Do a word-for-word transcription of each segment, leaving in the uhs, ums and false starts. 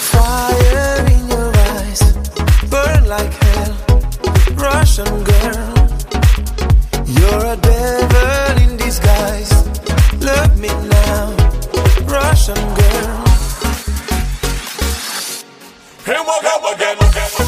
fire in your eyes, burn like hell, Russian girl. You're a devil in disguise. Love me now, Russian girl. Here we go again.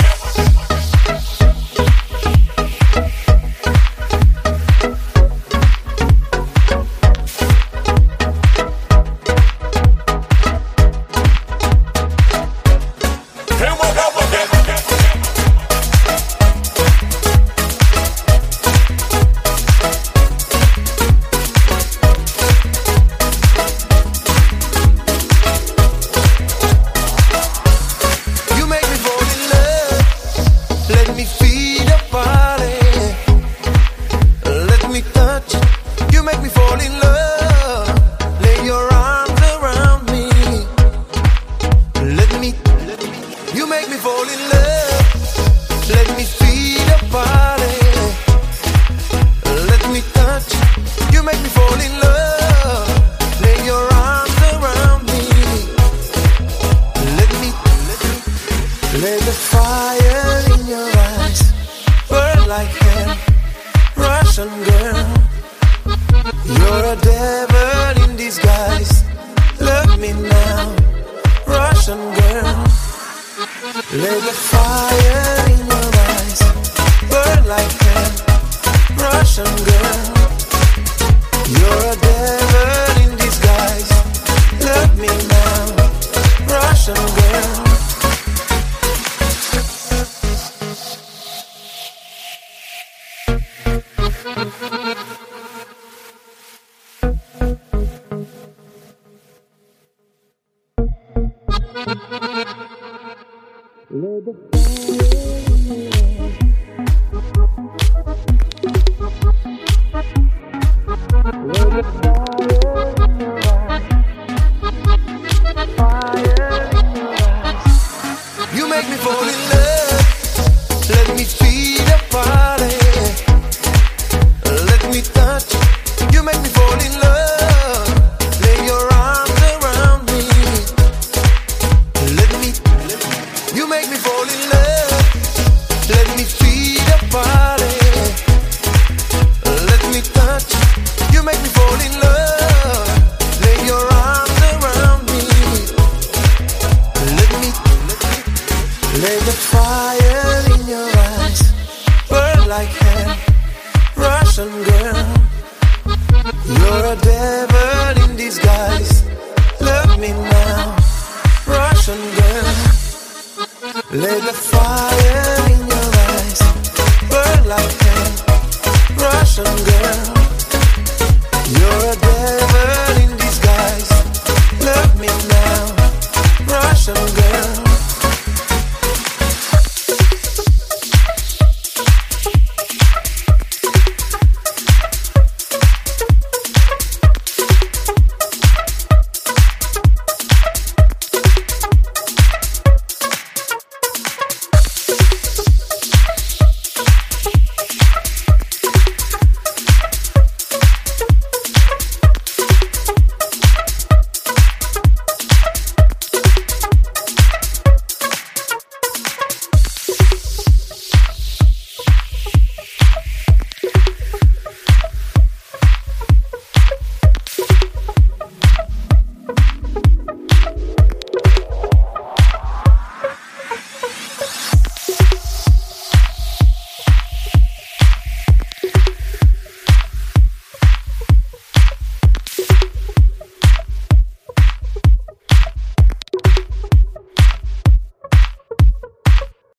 Let the fire in your eyes burn like hell, Russian girl. You're a devil in disguise. Love me now, Russian girl. Let the fire in your eyes burn like hell, Russian girl. You're a devil in disguise. Love me now, Russian girl. Let the you make me fall in love. Let me feel the party. Let me touch. You make me fall in love. Lay your arms around me. Let me, let me. You make me fall in love. Let me feel the party. Let me touch. You make me fall in love. Lay your arms around me. Let me, let me. Let the fire in your eyes burn like hell, Russian girl. You're a devil in disguise. Love me now, Russian girl. Let the fire in your eyes burn like hell, Russian girl. You're a devil in disguise. Love me now, Russian girl.